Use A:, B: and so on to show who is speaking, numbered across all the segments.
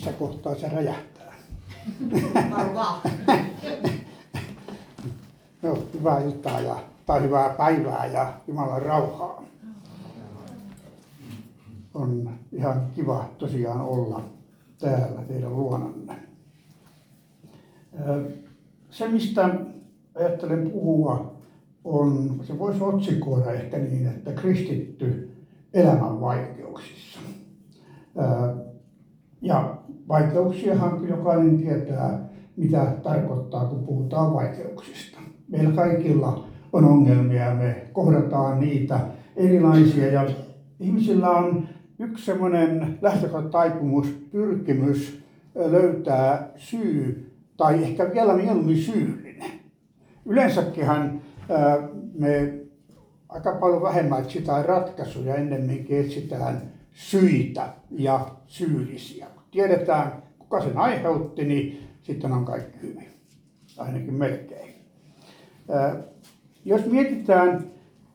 A: missä kohtaa se räjähtää. No, hyvää iltaa tai hyvää päivää ja Jumalan rauhaa. On ihan kiva tosiaan olla täällä teidän luonanne. Se, mistä ajattelen puhua, se voisi otsikoida ehkä niin, että kristitty elämän vaikeuksissa. Ja vaikeuksiahan jokainen tietää, mitä tarkoittaa, kun puhutaan vaikeuksista. Meillä kaikilla on ongelmia, me kohdataan niitä erilaisia ja ihmisillä on yksi semmoinen lähtökohtataipumus, pyrkimys löytää syy tai ehkä vielä mieluummin syyllinen. Yleensäkinhän me aika paljon vähemmän etsitään ratkaisuja, ennemminkin etsitään syitä ja syyllisiä. Kun tiedetään, kuka sen aiheutti, niin sitten on kaikki hyvin, ainakin melkein. Jos mietitään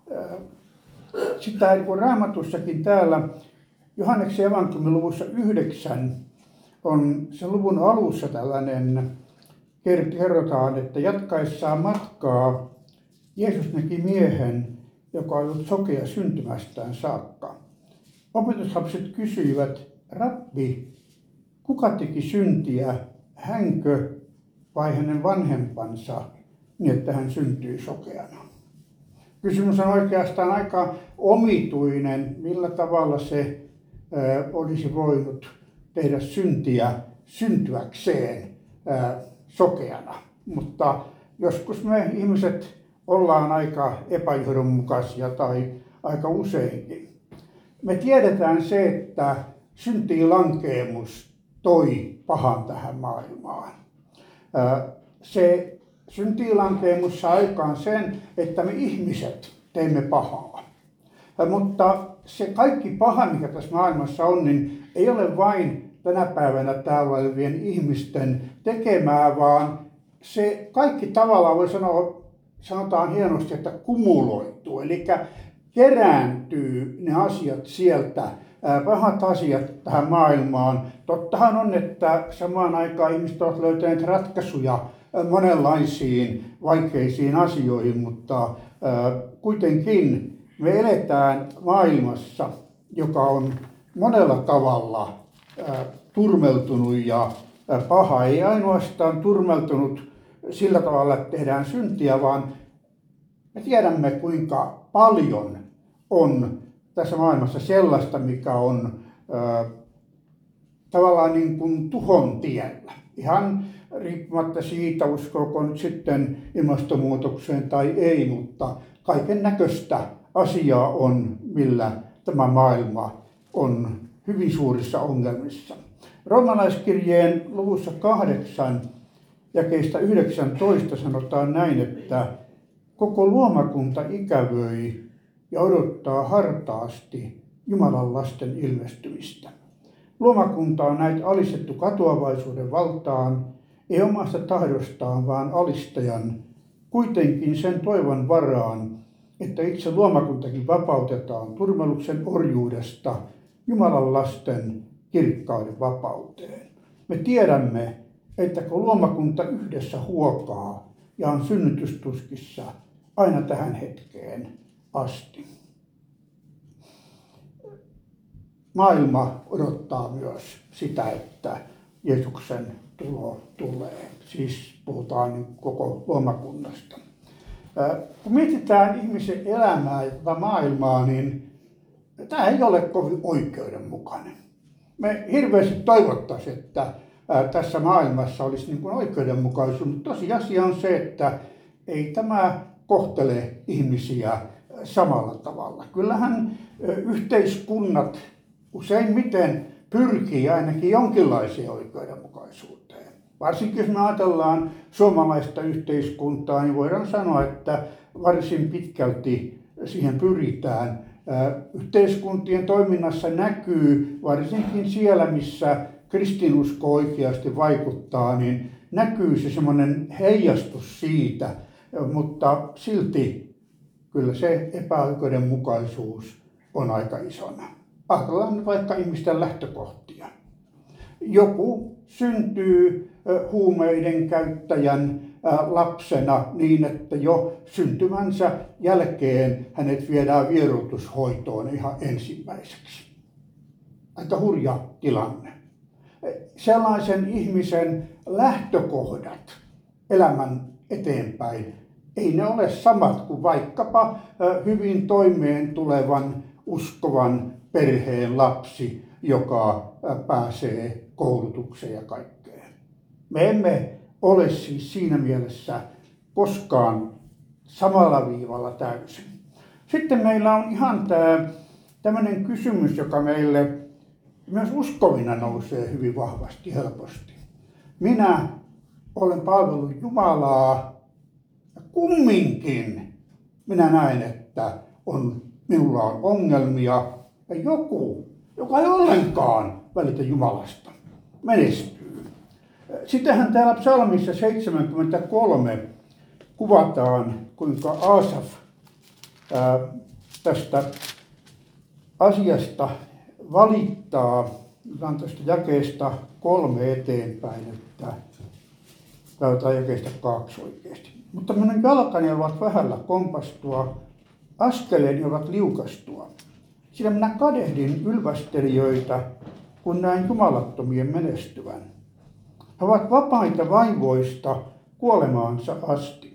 A: sitä, kun Raamatussakin täällä Johanneksen evankeliumin luvussa 9 on sen luvun alussa tällainen, kerrotaan, että jatkaessaan matkaa Jeesus näki miehen, joka oli ollut sokea syntymästään saakka. Opetuslapset kysyivät, Rabbi, kuka teki syntiä, hänkö vai hänen vanhempansa, niin että hän syntyi sokeana? Kysymys on oikeastaan aika omituinen, millä tavalla se olisi voinut tehdä syntiä syntyäkseen sokeana. Mutta joskus me ihmiset ollaan aika epäjohdonmukaisia tai aika useinkin. Me tiedetään se, että syntiinlankeemus toi pahan tähän maailmaan. Se syntiinlankeemus saa aikaan sen, että me ihmiset teimme pahaa. Mutta se kaikki paha, mikä tässä maailmassa on, niin ei ole vain tänä päivänä täällä olevien ihmisten tekemää, vaan se kaikki tavallaan voi sanotaan hienosti, että kumuloituu. Eli kerääntyy ne asiat sieltä, pahat asiat tähän maailmaan. Tottahan on, että samaan aikaan ihmiset ovat löytäneet ratkaisuja monenlaisiin vaikeisiin asioihin, mutta kuitenkin me eletään maailmassa, joka on monella tavalla turmeltunut ja paha. Ei ainoastaan turmeltunut sillä tavalla, että tehdään syntiä, vaan me tiedämme, kuinka paljon on tässä maailmassa sellaista, mikä on tavallaan niin kuin tuhon tiellä. Ihan riippumatta siitä, uskooko nyt sitten ilmastonmuutokseen tai ei, mutta kaiken näköistä asiaa on, millä tämä maailma on hyvin suurissa ongelmissa. Roomalaiskirjeen luvussa 8 jakeista 19 sanotaan näin, että koko luomakunta ikävöi ja odottaa hartaasti Jumalan lasten ilmestymistä. Luomakunta on näitä alistettu katoavaisuuden valtaan, ei omasta tahdostaan, vaan alistajan, kuitenkin sen toivon varaan, että itse luomakuntakin vapautetaan turmeluksen orjuudesta Jumalan lasten kirkkauden vapauteen. Me tiedämme, että kun luomakunta yhdessä huokaa ja on synnytystuskissa aina tähän hetkeen asti. Maailma odottaa myös sitä, että Jeesuksen tulo tulee. Siis puhutaan koko luomakunnasta. Kun mietitään ihmisen elämää ja maailmaa, niin tämä ei ole kovin oikeudenmukainen. Me hirveästi toivottaisiin, että tässä maailmassa olisi niin kuin oikeudenmukaisuus, mutta tosiasia on se, että ei tämä kohtele ihmisiä samalla tavalla. Kyllähän yhteiskunnat useimmiten pyrkii ainakin jonkinlaiseen oikeudenmukaisuuteen. Varsinkin jos me ajatellaan suomalaista yhteiskuntaa, niin voidaan sanoa, että varsin pitkälti siihen pyritään. Yhteiskuntien toiminnassa näkyy, varsinkin siellä, missä kristinusko oikeasti vaikuttaa, niin näkyy se semmoinen heijastus siitä, mutta silti kyllä se epäoikeudenmukaisuus on aika isona. Ajatellaan vaikka ihmisten lähtökohtia. Joku syntyy huumeiden käyttäjän lapsena niin, että jo syntymänsä jälkeen hänet viedään vieroitushoitoon ihan ensimmäiseksi. Aika hurja tilanne. Sellaisen ihmisen lähtökohdat elämän eteenpäin, ei ne ole samat kuin vaikkapa hyvin toimeen tulevan uskovan perheen lapsi, joka pääsee koulutukseen ja kaikkeen. Me emme ole siis siinä mielessä koskaan samalla viivalla täysin. Sitten meillä on ihan tämmöinen kysymys, joka meille myös uskovina nousee hyvin vahvasti, helposti. Minä olen palvellut Jumalaa ja kumminkin minä näen, että minulla on ongelmia ja joku, joka ei ollenkaan välitä Jumalasta, menestyy. Sitähän täällä psalmissa 73 kuvataan, kuinka Aasaf tästä asiasta valittaa, tästä jakeesta 3 eteenpäin, tai jakeesta 2 oikeasti. Mutta minun jalkani ovat vähällä kompastua, askeleeni ovat liukastua. Sillä minä kadehdin ylvästelijöitä, kun näin jumalattomien menestyvän. He ovat vapaita vaivoista kuolemaansa asti.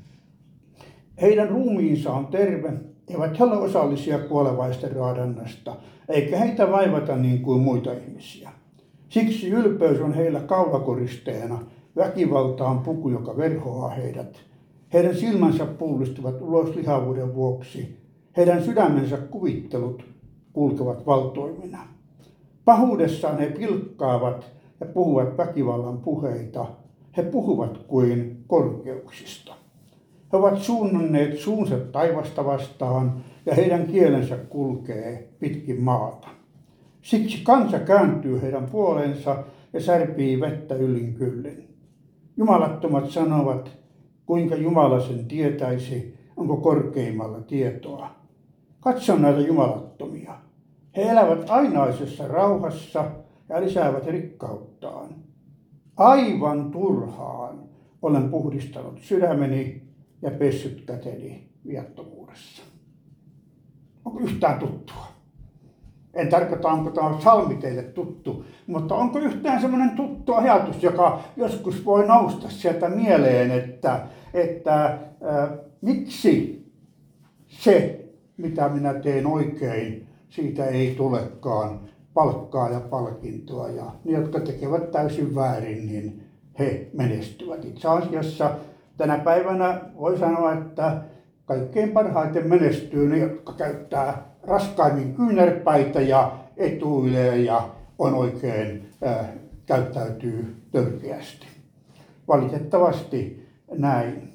A: Heidän ruumiinsa on terve, eivät he ole osallisia kuolevaisten raadannasta, eikä heitä vaivata niin kuin muita ihmisiä. Siksi ylpeys on heillä kaulakoristeena, väkivalta on puku, joka verhoaa heidät. Heidän silmänsä pullistuvat ulos lihavuuden vuoksi. Heidän sydämensä kuvittelut kulkevat valtoimina. Pahuudessaan he pilkkaavat ja puhuvat väkivallan puheita. He puhuvat kuin korkeuksista. He ovat suunnanneet suunsa taivasta vastaan ja heidän kielensä kulkee pitkin maata. Siksi kansa kääntyy heidän puoleensa ja särpii vettä yllin kyllin. Jumalattomat sanovat, kuinka Jumala sen tietäisi, onko korkeimmalla tietoa. Katso näitä jumalattomia. He elävät ainaisessa rauhassa ja lisäävät rikkauttaan. Aivan turhaan olen puhdistanut sydämeni ja pessyt käteni viattomuudessa. Onko yhtään tuttua? En tarkoita, onko tämä psalmi teille tuttu, mutta onko yhtään semmoinen tuttu ajatus, joka joskus voi nousta sieltä mieleen, että miksi se, mitä minä teen oikein, siitä ei tulekaan palkkaa ja palkintoa. Ja ne, jotka tekevät täysin väärin, niin he menestyvät. Itse asiassa tänä päivänä voi sanoa, että kaikkein parhaiten menestyy ne, jotka käyttää raskaimmin kyynärpäitä ja etuilee ja on oikein käyttäytyy törkeästi. Valitettavasti näin.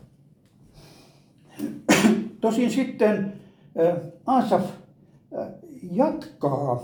A: Tosin sitten Aasaf jatkaa,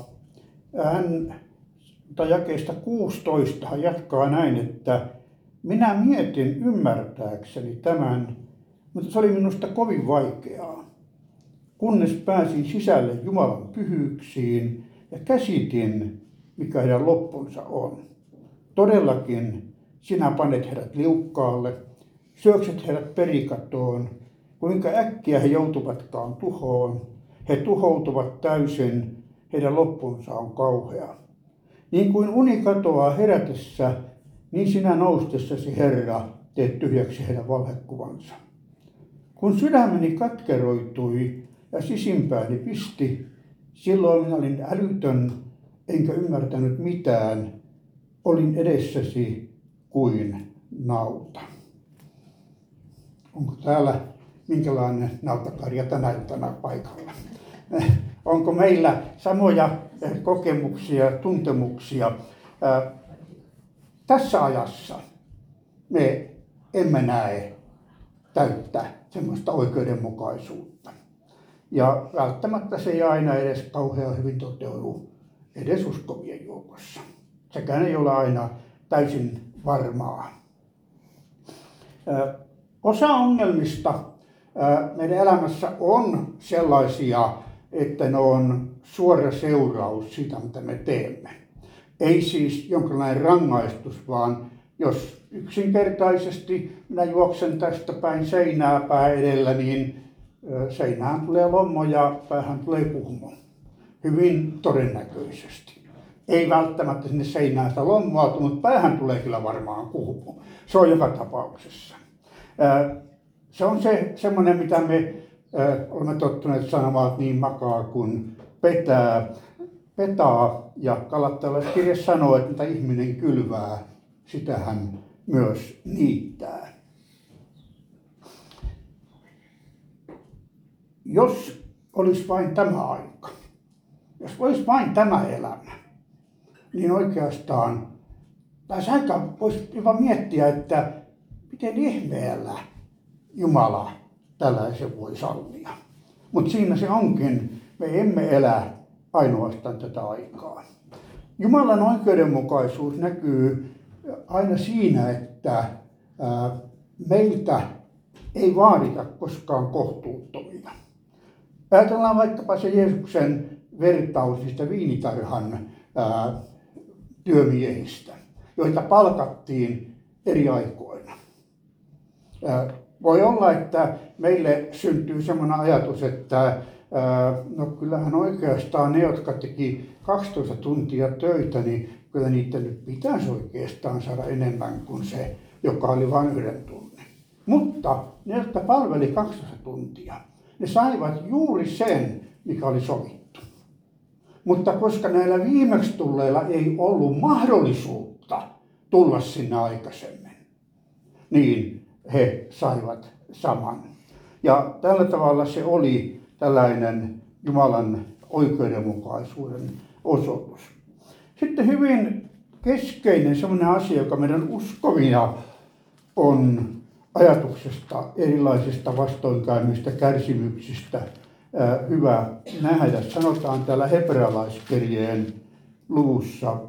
A: jakeesta 16 hän jatkaa näin, että minä mietin ymmärtääkseni tämän, mutta se oli minusta kovin vaikeaa, kunnes pääsin sisälle Jumalan pyhyyksiin ja käsitin, mikä heidän loppunsa on. Todellakin sinä panet heidät liukkaalle, syökset heidät perikatoon, kuinka äkkiä he joutuvatkaan tuhoon. He tuhoutuvat täysin, heidän loppunsa on kauhea. Niin kuin uni katoaa herätessä, niin sinä noustessasi, Herra, teet tyhjäksi heidän valhekuvansa. Kun sydämeni katkeroitui ja sisimpääni pisti, silloin minä olin älytön, enkä ymmärtänyt mitään. Olin edessäsi kuin nauta. Onko täällä minkälainen nautakarja tänä iltana paikalla? Onko meillä samoja kokemuksia ja tuntemuksia? Tässä ajassa me emme näe täyttä semmoista oikeudenmukaisuutta. Ja välttämättä se ei aina edes kauhean hyvin toteudu edes uskovien joukossa. Sekään ei ole aina täysin varmaa. Osa ongelmista meidän elämässä on sellaisia, että ne on suora seuraus siitä, mitä me teemme. Ei siis jonkinlainen rangaistus, vaan jos yksinkertaisesti minä juoksen tästä päin seinää pää edellä, niin seinään tulee lommo ja päähän tulee kuhmo. Hyvin todennäköisesti. Ei välttämättä sinne seinään sitä lommoa, mutta päähän tulee kyllä varmaan kuhmo. Se on joka tapauksessa. Se on semmoinen, mitä me olemme tottuneet sanomaan, että niin makaa kuin petaa. Ja Galattalaiskirja sanoo, että mitä ihminen kylvää, sitä hän myös niittää. Jos olisi vain tämä aika, jos olisi vain tämä elämä, niin oikeastaan tässä aika voisi jopa miettiä, että miten ihmeellä Jumala tällaisen voi sallia. Mutta siinä se onkin, me emme elä ainoastaan tätä aikaa. Jumalan oikeudenmukaisuus näkyy aina siinä, että meiltä ei vaadita koskaan kohtuuttomia. Ajatellaan vaikkapa se Jeesuksen vertaus niistä viinitarhan työmiehistä, joita palkattiin eri aikoina. Voi olla, että meille syntyy sellainen ajatus, että no kyllähän oikeastaan ne, jotka teki 12 tuntia töitä, niin kyllä niitä nyt pitäisi oikeastaan saada enemmän kuin se, joka oli vain 1 tunnin. Mutta ne, jotka palveli 12 tuntia, ne saivat juuri sen, mikä oli sovittu. Mutta koska näillä viimeksi tulleilla ei ollut mahdollisuutta tulla sinne aikaisemmin, niin he saivat saman. Ja tällä tavalla se oli tällainen Jumalan oikeudenmukaisuuden osoitus. Sitten hyvin keskeinen sellainen asia, joka meidän uskovina on ajatuksesta erilaisista vastoinkäymistä, kärsimyksistä hyvä nähdä. Sanotaan täällä hebrealaiskirjeen luvussa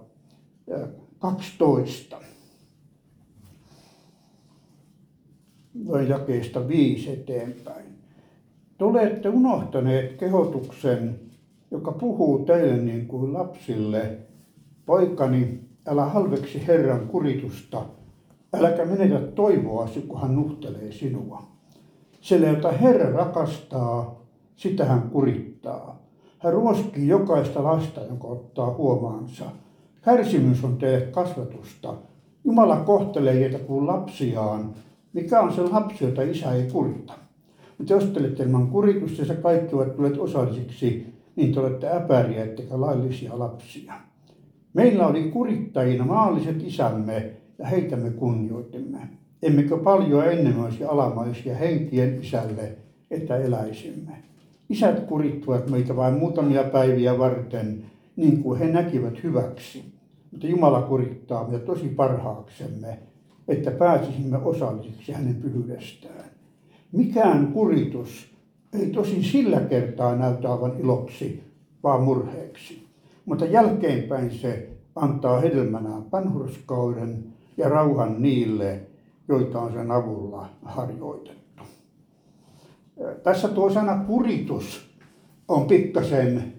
A: 12. Jakeesta 5 eteenpäin. Te olette unohtaneet kehotuksen, joka puhuu teille niin kuin lapsille. Poikani, älä halveksi Herran kuritusta, äläkä menetä toivoasi, kun hän nuhtelee sinua. Sillä jota Herra rakastaa, sitä hän kurittaa. Hän ruoskii jokaista lasta, jonka ottaa huomaansa. Kärsimys on teille kasvatusta. Jumala kohtelee heitä kuin lapsiaan. Mikä on se lapsi, jota isä ei kurita? Mutta jos te olette ilman kuritusta ja kaikki ovat tulleet osallisiksi, niin te olette äpäriä ettekä laillisia lapsia. Meillä oli kurittajina maalliset isämme ja heitä me kunnioitimme. Emmekö paljon enemmän olisi alamaisia henkien isälle, että eläisimme? Isät kurittuvat meitä vain muutamia päiviä varten, niin kuin he näkivät hyväksi. Mutta Jumala kurittaa meitä tosi parhaaksemme, että pääsisimme osallisiksi hänen pyhyydestään. Mikään kuritus ei tosin sillä kertaa näytä aivan iloksi, vaan murheeksi. Mutta jälkeenpäin se antaa hedelmänään vanhurskauden ja rauhan niille, joita on sen avulla harjoitettu. Tässä tuo sana kuritus on pikkasen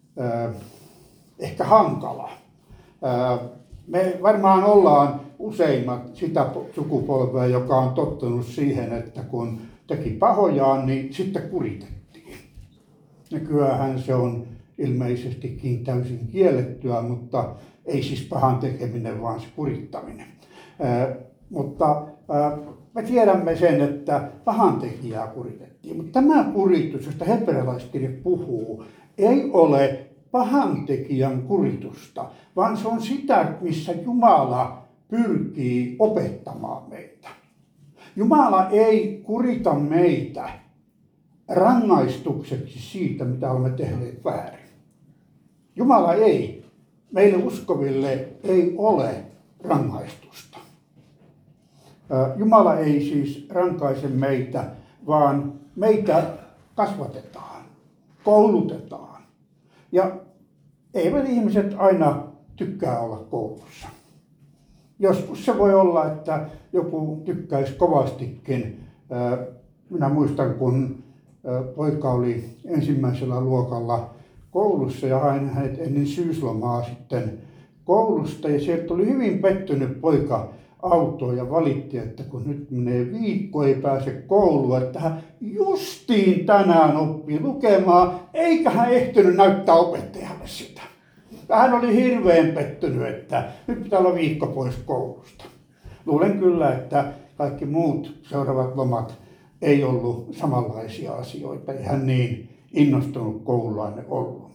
A: ehkä hankala. Me varmaan ollaan useimmat sitä sukupolvea, joka on tottunut siihen, että kun teki pahojaan, niin sitten kuritettiin. Nykyään se on ilmeisestikin täysin kiellettyä, mutta ei siis pahan tekeminen, vaan se kurittaminen. Mutta me tiedämme sen, että pahantekijää kuritettiin. Mutta tämä kuritus, josta hebrealaiskirja puhuu, ei ole pahantekijän kuritusta, vaan se on sitä, missä Jumala pyrkii opettamaan meitä. Jumala ei kurita meitä rangaistukseksi siitä, mitä olemme tehneet väärin. Jumala ei. Meille uskoville ei ole rangaistusta. Jumala ei siis rankaise meitä, vaan meitä kasvatetaan, koulutetaan. Ja eivät ihmiset aina tykkää olla koulussa. Joskus se voi olla, että joku tykkäisi kovastikin. Minä muistan, kun poika oli ensimmäisellä luokalla koulussa ja hain hänet ennen syyslomaa sitten koulusta ja sieltä tuli hyvin pettynyt poika autoon ja valitti, että kun nyt menee viikko, ei pääse kouluun, että hän justiin tänään oppii lukemaan, eikä hän ehtinyt näyttää opettajalle sitä. Ja hän oli hirveän pettynyt, että nyt pitää olla viikko pois koulusta. Luulen kyllä, että kaikki muut seuraavat lomat ei ollut samanlaisia asioita, ei hän niin innostunut koululainen ollut.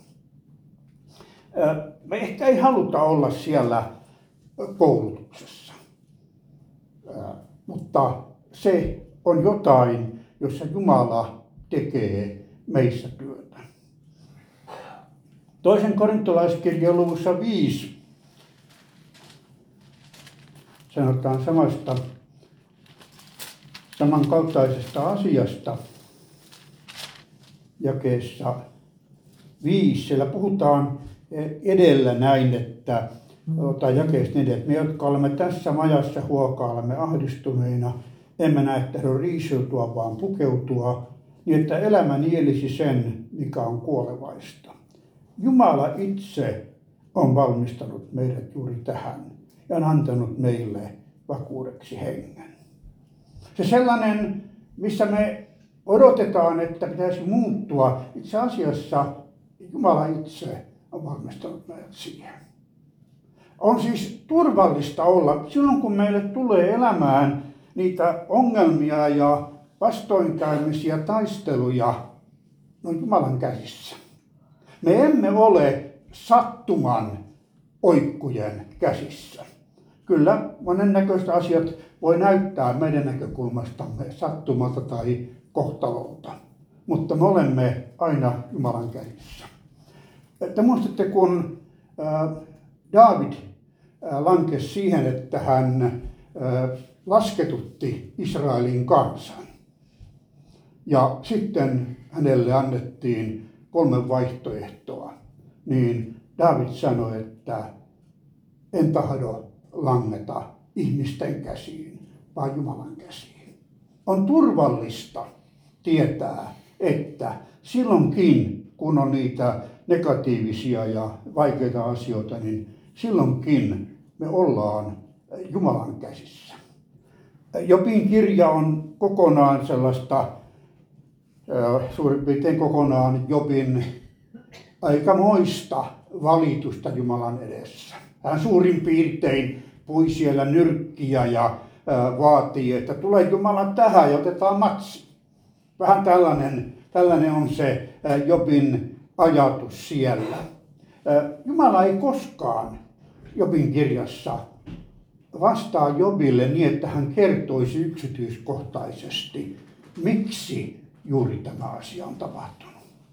A: Me ehkä ei haluta olla siellä koulutuksessa, mutta se on jotain, jossa Jumala tekee meissä työtä. Toisen korintolaiskirjan luvussa 5 sanotaan samankaltaisesta asiasta jakeessa 5. Siellä puhutaan edellä näin, tai jakeesta 4, että me, jotka olemme tässä majassa huokailemme ahdistuneina, emme näe tahdon riisuutua, vaan pukeutua, niin että elämä nielisi sen, mikä on kuolevaista. Jumala itse on valmistanut meidät juuri tähän ja on antanut meille vakuudeksi hengen. Se sellainen, missä me odotetaan, että pitäisi muuttua, itse asiassa Jumala itse on valmistanut meidät siihen. On siis turvallista olla silloin, kun meille tulee elämään niitä ongelmia ja vastoinkäymisiä, taisteluja, ne on Jumalan käsissä. Me emme ole sattuman oikkujen käsissä. Kyllä monennäköiset asiat voi näyttää meidän näkökulmastamme sattumalta tai kohtalolta, mutta me olemme aina Jumalan käsissä. Te muistatte, kun Daavid lankesi siihen, että hän lasketutti Israelin kansan. Ja sitten hänelle annettiin 3 vaihtoehtoa. Niin Daavid sanoi, että en tahdo langeta ihmisten käsiin, vaan Jumalan käsiin. On turvallista tietää, että silloinkin, kun on niitä negatiivisia ja vaikeita asioita, niin silloinkin me ollaan Jumalan käsissä. Jobin kirja on kokonaan sellaista, suurin piirtein kokonaan Jobin aikamoista valitusta Jumalan edessä. Hän suurin piirtein pui siellä nyrkkiä ja vaatii, että tulee Jumala tähän ja otetaan matsi. Vähän tällainen on se Jobin ajatus siellä. Jumala ei koskaan Jobin kirjassa vastaa Jobille niin, että hän kertoisi yksityiskohtaisesti, miksi juuri tämä asia on tapahtunut.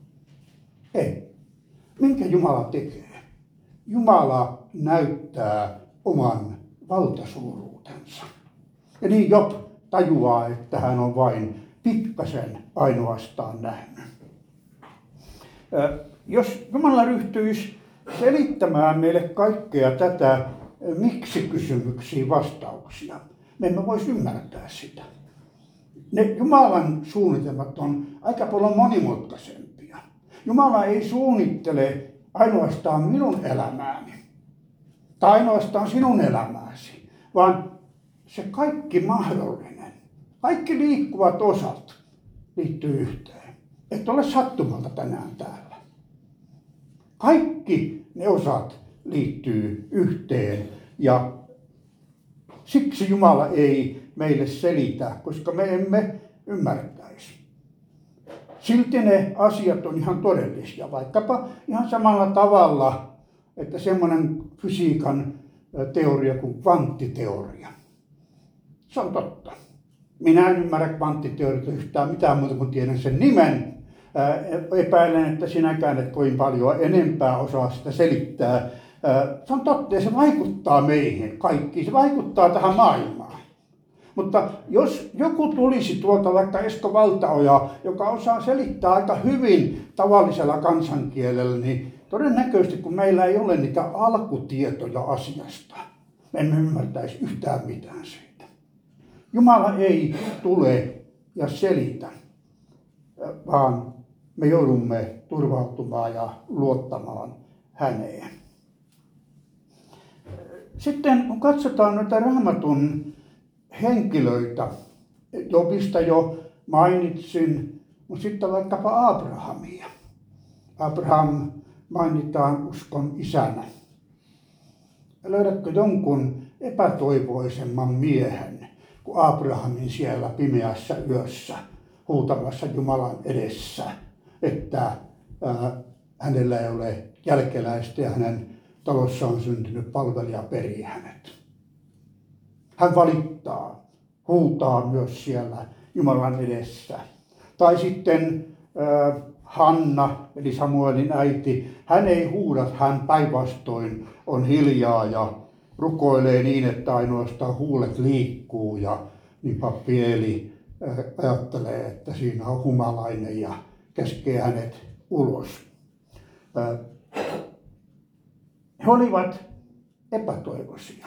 A: Ei. Minkä Jumala tekee? Jumala näyttää oman valtasuuruutensa. Ja niin Job tajuaa, että hän on vain pikkasen ainoastaan nähnyt. Jos Jumala ryhtyisi selittämään meille kaikkea tätä miksi-kysymyksiin vastauksia, me emme voisi ymmärtää sitä. Ne Jumalan suunnitelmat on aika paljon monimutkaisempia. Jumala ei suunnittele ainoastaan minun elämääni tai ainoastaan sinun elämääsi, vaan se kaikki mahdollinen, kaikki liikkuvat osat liittyy yhteen. Et ole sattumalta tänään täällä. Kaikki ne osat liittyy yhteen ja siksi Jumala ei meille selitä, koska me emme ymmärtäisi. Silti ne asiat on ihan todellisia, vaikkapa ihan samalla tavalla, että semmoinen fysiikan teoria kuin kvanttiteoria. Se on totta. Minä en ymmärrä kvanttiteoriasta yhtään mitään muuta kuin tiedän sen nimen. Epäilen, että sinäkään et kovin paljon enempää osaa sitä selittää. Se on totta ja se vaikuttaa meihin kaikkiin. Se vaikuttaa tähän maailmaan. Mutta jos joku tulisi tuolta vaikka Esko Valtaoja, joka osaa selittää aika hyvin tavallisella kansankielellä, niin todennäköisesti kun meillä ei ole niitä alkutietoja asiasta, me emme ymmärtäisi yhtään mitään siitä. Jumala ei tule ja selitä, vaan me joudumme turvautumaan ja luottamaan häneen. Sitten kun katsotaan noita Raamatun henkilöitä, Jobista jo mainitsin, mutta sitten vaikkapa Abrahamia. Abraham mainitaan uskon isänä. Löydätkö jonkun epätoivoisemman miehen kuin Abrahamin siellä pimeässä yössä huutamassa Jumalan edessä, että hänellä ei ole jälkeläistä ja hänen talossa on syntynyt palvelija perii hänet. Hän valittaa, huutaa myös siellä Jumalan edessä. Tai sitten Hanna, eli Samuelin äiti, hän ei huuda, hän päinvastoin on hiljaa ja rukoilee niin, että ainoastaan huulet liikkuu. Ja niin pappi Eeli ajattelee, että siinä on humalainen ja käskee hänet ulos. He olivat epätoivoisia.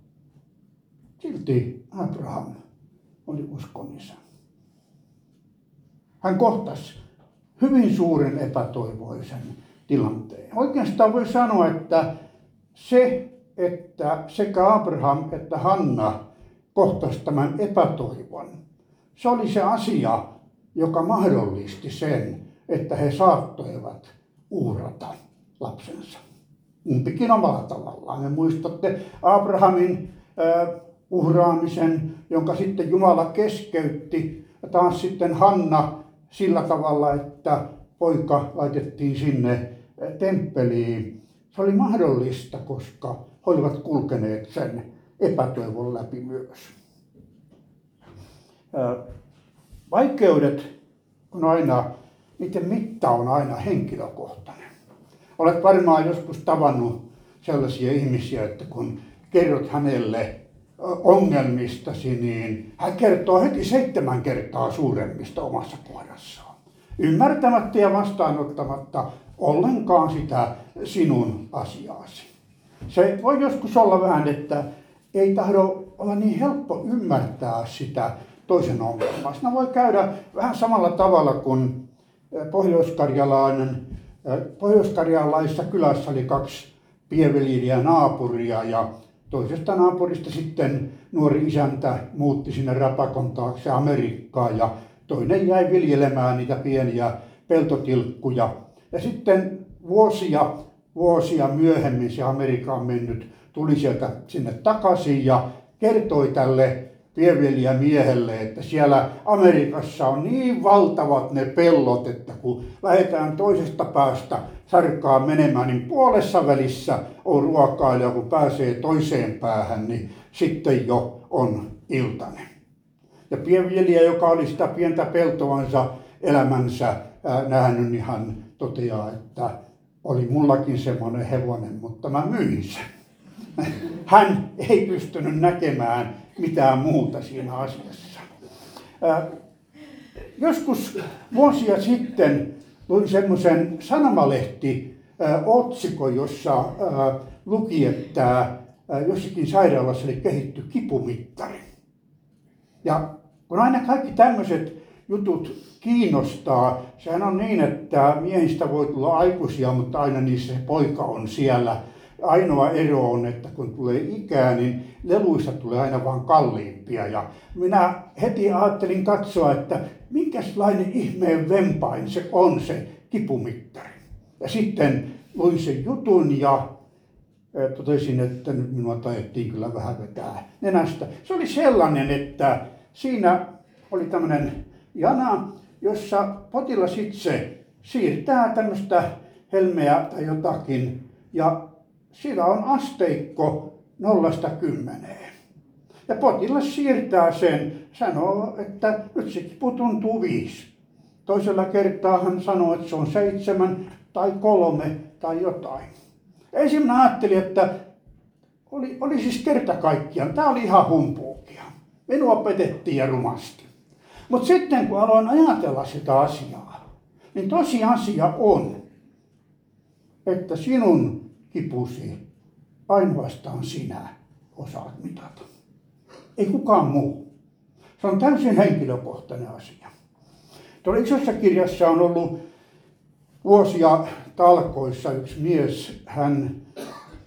A: Silti Abraham oli uskon isä. Hän kohtasi hyvin suuren epätoivoisen tilanteen. Oikeastaan voi sanoa, että se, että sekä Abraham että Hanna kohtasi tämän epätoivon, se oli se asia, joka mahdollisti sen, että he saattoivat uhrata lapsensa. Kumpikin omalla tavallaan. Me muistatte Abrahamin uhraamisen, jonka sitten Jumala keskeytti. Ja taas sitten Hanna sillä tavalla, että poika laitettiin sinne temppeliin. Se oli mahdollista, koska he olivat kulkeneet sen epätoivon läpi myös. Vaikeudet on aina, niiden mitta on aina henkilökohtainen. Olet varmaan joskus tavannut sellaisia ihmisiä, että kun kerrot hänelle ongelmistasi, niin hän kertoo heti 7 kertaa suuremmista omassa kohdassaan. Ymmärtämättä ja vastaanottamatta ollenkaan sitä sinun asiaasi. Se voi joskus olla vähän, että ei tahdo olla niin helppo ymmärtää sitä toisen ongelmaa. Siinä voi käydä vähän samalla tavalla kuin pohjoiskarjalaisessa kylässä oli 2 pienveljelijää naapuria ja toisesta naapurista sitten nuori isäntä muutti sinne rapakon taakse Amerikkaan ja toinen jäi viljelemään niitä pieniä peltotilkkuja. Ja sitten vuosia myöhemmin se Amerikkaan mennyt tuli sieltä sinne takaisin ja kertoi tälle pienviljelijämiehelle, että siellä Amerikassa on niin valtavat ne pellot, että kun lähdetään toisesta päästä sarkaa menemään, niin puolessa välissä on ruokaa ja kun pääsee toiseen päähän, niin sitten jo on iltanen. Ja pienviljelijä, joka oli sitä pientä peltoansa elämänsä nähnyt, niin hän toteaa, että oli mullakin semmoinen hevonen, mutta mä myin sen. Hän ei pystynyt näkemään mitään muuta siinä asiassa. Joskus vuosia sitten luin semmoisen sanomalehti-otsikon, jossa luki, että jossakin sairaalassa oli kehitty kipumittari. Ja kun aina kaikki tämmöiset jutut kiinnostaa, sehän on niin, että miehistä voi tulla aikuisia, mutta aina niissä se poika on siellä. Ainoa ero on, että kun tulee ikää, niin leluista tulee aina vaan kalliimpia. Ja minä heti ajattelin katsoa, että minkälainen ihmeen vempain se on se kipumittari. Ja sitten luin sen jutun ja totesin, että nyt minua taidettiin kyllä vähän vetää nenästä. Se oli sellainen, että siinä oli tämmöinen jana, jossa potilas itse siirtää tämmöistä helmeä tai jotakin ja siinä on asteikko 0–10. Ja potilas siirtää sen, sanoo, että nyt se kipu tuntuu 5. Toisella kertaa hän sanoo, että se on 7 tai 3 tai jotain. Ensin ajattelin, että oli siis kerta kaikkiaan, tämä oli ihan humpuukia. Minua petettiin ja rumasti. Mutta sitten kun aloin ajatella sitä asiaa, niin tosiasia on, että sinun kipusi ainoastaan sinä osaat mitata. Ei kukaan muu. Se on täysin henkilökohtainen asia. Tuolla isossa kirjassa on ollut vuosia talkoissa yksi mies. Hän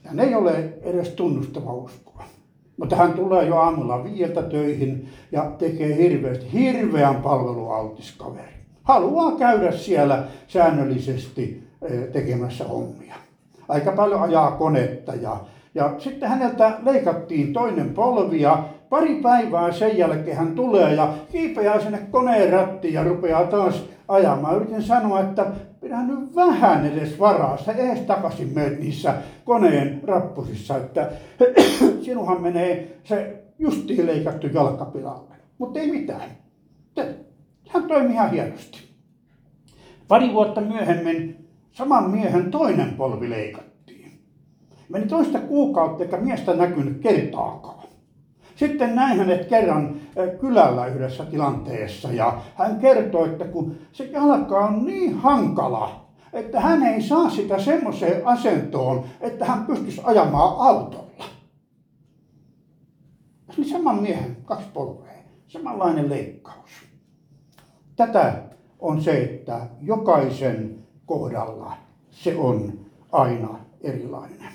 A: Hän ei ole edes tunnustava uskoa. Mutta hän tulee jo aamulla 5 töihin ja tekee hirveän palvelualtis kaveri. Haluaa käydä siellä säännöllisesti tekemässä hommia. Aika paljon ajaa konetta ja sitten häneltä leikattiin toinen polvi ja pari päivää sen jälkeen hän tulee ja kiipeää sinne koneen rattiin ja rupeaa taas ajamaan. Yritin sanoa, että pidä nyt vähän edes varaa, sä edes takaisin meet niissä koneen rappusissa, että sinuhan menee se justiin leikattu jalkapilalle. Mutta ei mitään. Hän toimi ihan hienosti. Pari vuotta myöhemmin saman miehen toinen polvi leikattiin. Meni toista kuukautta eikä miestä näkynyt kertaakaan. Sitten näin hänet kerran kylällä yhdessä tilanteessa ja hän kertoi, että kun se jalka on niin hankala, että hän ei saa sitä semmoiseen asentoon, että hän pystyisi ajamaan autolla. Se oli saman miehen 2 polvea, samanlainen leikkaus. Tätä on se, että jokaisen kohdalla se on aina erilainen.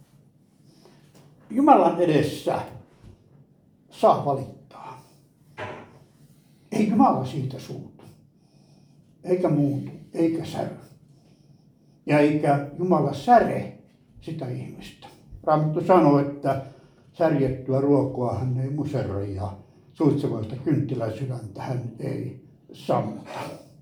A: Jumalan edessä saa valittaa. Ei Jumala siitä suutu, eikä muutu, eikä säry. Ja eikä Jumala säre sitä ihmistä. Raamattu sanoo, että särjettyä ruokoa hän ei museroi ja suitsevaista kynttiläsydäntä hän ei sammuta.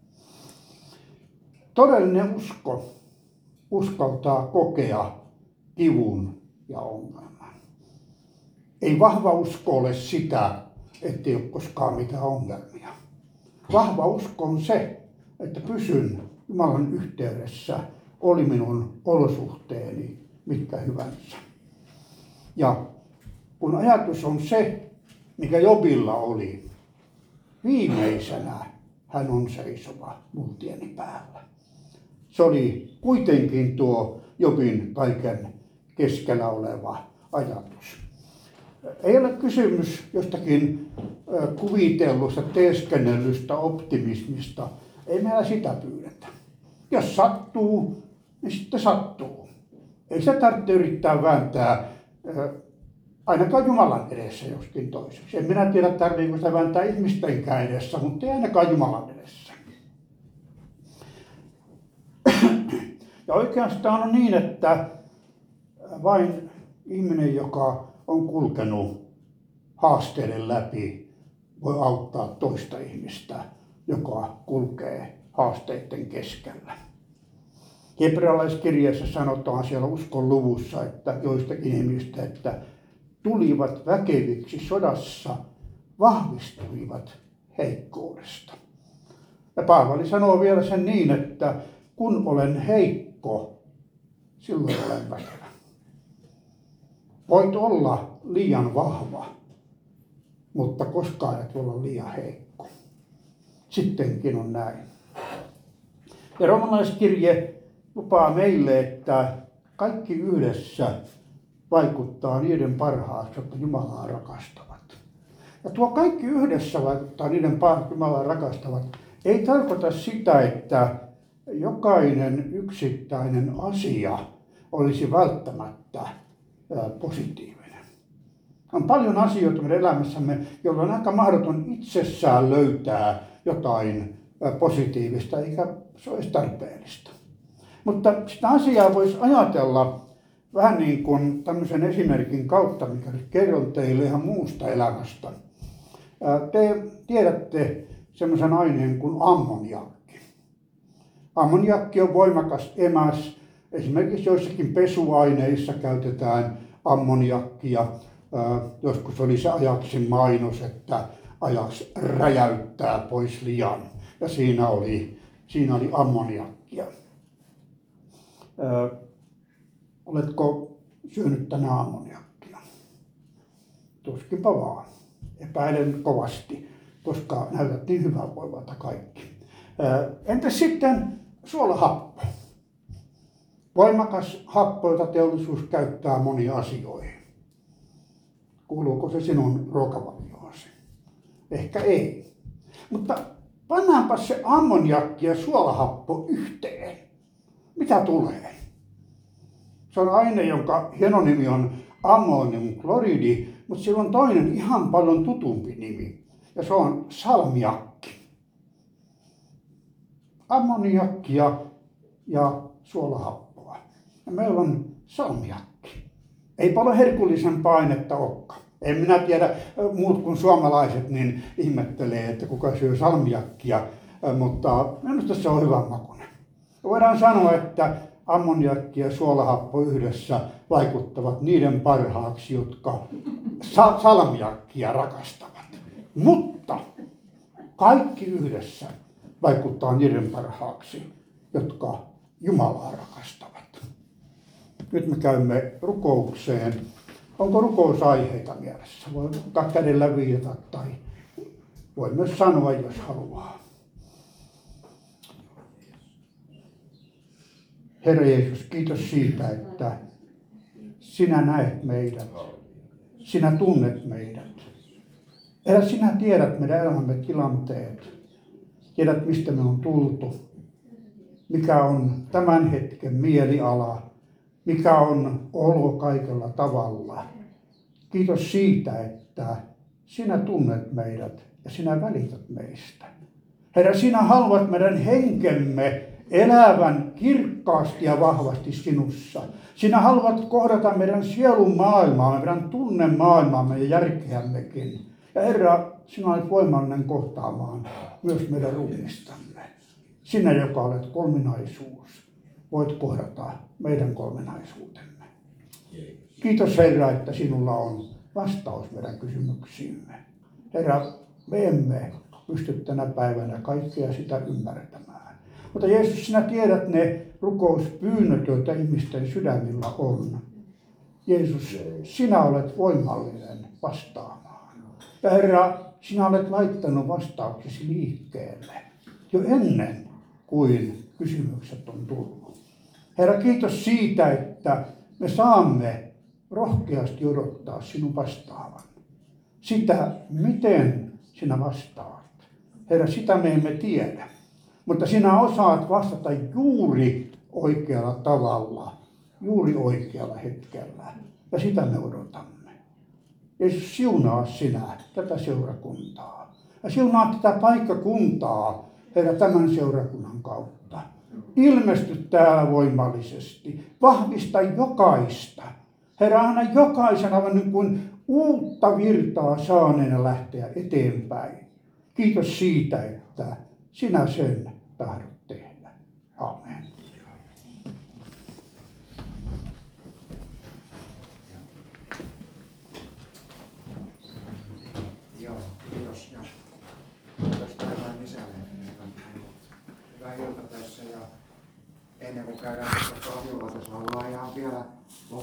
A: Todellinen usko uskaltaa kokea kivun ja ongelman. Ei vahva usko ole sitä, ettei ole koskaan mitään ongelmia. Vahva usko on se, että pysyn Jumalan yhteydessä, oli minun olosuhteeni mitkä hyvänsä. Ja kun ajatus on se, mikä Jobilla oli, viimeisenä hän on seisova multieni päällä. Se oli kuitenkin tuo Jobin kaiken keskellä oleva ajatus. Ei ole kysymys jostakin kuvitellusta, teeskennellystä optimismista. Ei meillä sitä pyydetä. Jos sattuu, niin sitten sattuu. Ei sitä tarvitse yrittää vääntää ainakaan Jumalan edessä joskin toiseksi. En minä tiedä, tarvitseeko sitä vääntää ihmistenkään edessä, mutta ei ainakaan Jumalan edessä. Ja oikeastaan on niin, että vain ihminen, joka on kulkenut haasteiden läpi, voi auttaa toista ihmistä, joka kulkee haasteiden keskellä. Hebrealaiskirjeessä sanotaan siellä uskon luvussa, että joistakin ihmistä, että tulivat väkeviksi sodassa, vahvistuivat heikkoudesta. Ja Paavali sanoo vielä sen niin, että kun olen heikko, silloin olen väkevä. Voit olla liian vahva, mutta koskaan et voi olla liian heikko. Sittenkin on näin. Ja roomalaiskirje lupaa meille, että kaikki yhdessä vaikuttaa niiden parhaaksi, jotka Jumalaa rakastavat. Ja tuo kaikki yhdessä vaikuttaa niiden parhaaksi, Jumalaa rakastavat, ei tarkoita sitä, että jokainen yksittäinen asia olisi välttämättä positiivinen. On paljon asioita meidän elämässämme, joilla on aika mahdoton itsessään löytää jotain positiivista, eikä se olisi tarpeellista. Mutta sitä asiaa voisi ajatella vähän niin kuin tämmöisen esimerkin kautta, mikä nyt kerron teille ihan muusta elämästä. Te tiedätte semmoisen aineen kuin ammoniakki. Ammoniakki on voimakas emäs. Esimerkiksi joissakin pesuaineissa käytetään ammoniakkia. Joskus oli se Ajaksin mainos, että Ajaks räjäyttää pois lian. Ja siinä oli ammoniakkia. Oletko syönyt tänään ammoniakkia? Tuskinpa vaan. Epäilen kovasti, koska näytät niin hyvävoivalta kaikki. Entäs sitten suolahappo? Voimakas happo, jota teollisuus käyttää moniin asioihin. Kuuluuko se sinun ruokavalioasi? Ehkä ei. Mutta pannaanpa se ammoniakki ja suolahappo yhteen. Mitä tulee? Se on aine, jonka hieno nimi on ammoniumkloridi, mutta sillä on toinen ihan paljon tutumpi nimi. Ja se on salmiakki. Ammoniakkia ja suolahappoa. Ja meillä on salmiakki. Ei paljon herkullisempaa ainetta olekaan. En minä tiedä, muut kuin suomalaiset niin ihmettelee, että kuka syö salmiakkia, mutta minusta se on hyvän makuinen. Voidaan sanoa, että ammoniakki ja suolahappo yhdessä vaikuttavat niiden parhaaksi, jotka salmiakkia rakastavat. Mutta kaikki yhdessä vaikuttaa niiden parhaaksi, jotka Jumalaa rakastavat. Nyt me käymme rukoukseen. Onko rukousaiheita mielessä? Voi ottaa kädellä viitata tai voi myös sanoa, jos haluaa. Herra Jeesus, kiitos siitä, että sinä näet meidät. Sinä tunnet meidät. Herra, sinä tiedät meidän elämämme tilanteet. Tiedät, mistä me on tultu. Mikä on tämän hetken mieliala. Mikä on olo kaikella tavalla. Kiitos siitä, että sinä tunnet meidät ja sinä välität meistä. Herra, sinä haluat meidän henkemme elävän kirkkaasti ja vahvasti sinussa. Sinä haluat kohdata meidän sielun maailmaamme, meidän tunnemaailmaamme ja järkeämmekin. Ja Herra, sinä olet voimallinen kohtaamaan myös meidän ruumistamme. Sinä, joka olet kolminaisuus, voit kohdata meidän kolminaisuutemme. Kiitos Herra, että sinulla on vastaus meidän kysymyksiimme. Herra, me emme pysty tänä päivänä kaikkea sitä ymmärtämään. Mutta Jeesus, sinä tiedät ne rukouspyynnöt, joita ihmisten sydämillä on. Jeesus, sinä olet voimallinen vastaamaan. Ja Herra, sinä olet laittanut vastauksesi liikkeelle jo ennen kuin kysymykset on tullut. Herra, kiitos siitä, että me saamme rohkeasti odottaa sinun vastaavan. Sitä, miten sinä vastaat. Herra, sitä me emme tiedä. Mutta sinä osaat vastata juuri oikealla tavalla, juuri oikealla hetkellä. Ja sitä me odotamme. Jeesus, siunaa sinä tätä seurakuntaa. Ja siunaa tätä paikkakuntaa, Herra, tämän seurakunnan kautta. Ilmesty täällä voimallisesti. Vahvista jokaista. Herra, anna jokaisen aivan niin kuin uutta virtaa saaneena lähteä eteenpäin. Kiitos siitä, että sinä sen tahdot tehdä. Amen.
B: Joo, kiitos. Ja kiitos päivän isälle. Hyvää ilta tässä. Ja ennen kuin käydään tuossa aviolaitoslaulua ihan vielä